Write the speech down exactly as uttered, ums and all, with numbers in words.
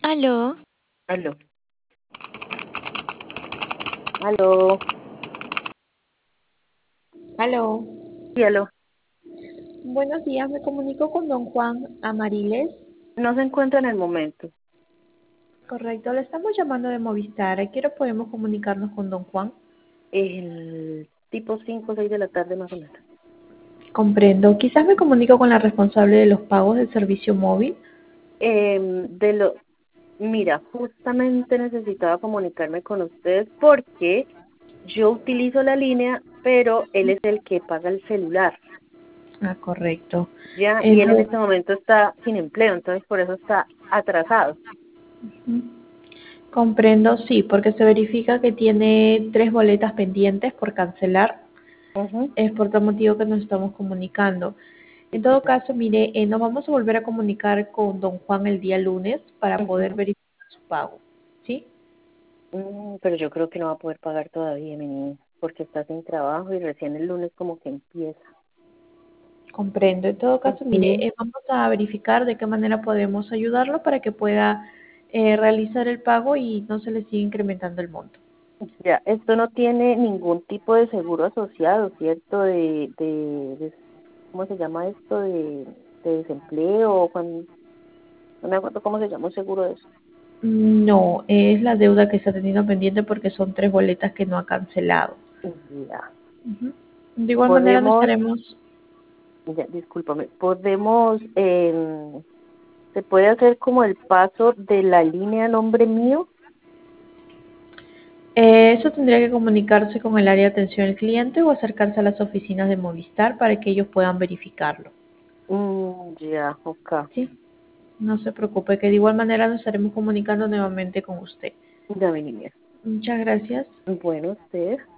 Aló, Aló, aló, Aló, sí, aló. buenos días, me comunico con don Juan Amariles. No se encuentra en el momento. Correcto, le estamos llamando de Movistar. ¿A qué hora podemos comunicarnos con don Juan? El tipo cinco o seis de la tarde más o menos. Comprendo. Quizás me comunico con la responsable de los pagos del servicio móvil. Em, de lo, mira, justamente necesitaba comunicarme con ustedes porque yo utilizo la línea, pero él es el que paga el celular, Ah, correcto. ya, y él en Entonces, este momento está sin empleo, entonces por eso está atrasado. comprendo, sí, porque se verifica que tiene tres boletas pendientes por cancelar. Ujú. Es por tal motivo que nos estamos comunicando. En todo caso, mire, eh, nos vamos a volver a comunicar con don Juan el día lunes para poder Ujú. verificar su pago. ¿Sí? Mm, pero yo creo que no va a poder pagar todavía, mi niña, porque está sin trabajo y recién el lunes como que empieza. Comprendo. En todo caso, mire, Ujú. eh, vamos a verificar de qué manera podemos ayudarlo para que pueda eh, realizar el pago y no se le siga incrementando el monto. Ya, esto no tiene ningún tipo de seguro asociado, ¿cierto? De, de, de- ¿cómo se llama esto? De, de desempleo, cuando, no me acuerdo cómo se llama un seguro de eso. No, es la deuda que está teniendo pendiente porque son tres boletas que no ha cancelado. Ya, Ujú. De igual manera, no podemos, estaremos. ya, discúlpame, podemos, em, se puede hacer como el paso de la línea a nombre mío. Eh, eso tendría que comunicarse con el área de atención al cliente o acercarse a las oficinas de Movistar para que ellos puedan verificarlo. Mm, ya, ok, Sí, no se preocupe, que de igual manera nos estaremos comunicando nuevamente con usted. ya mi niña. Muchas gracias. Bueno, usted.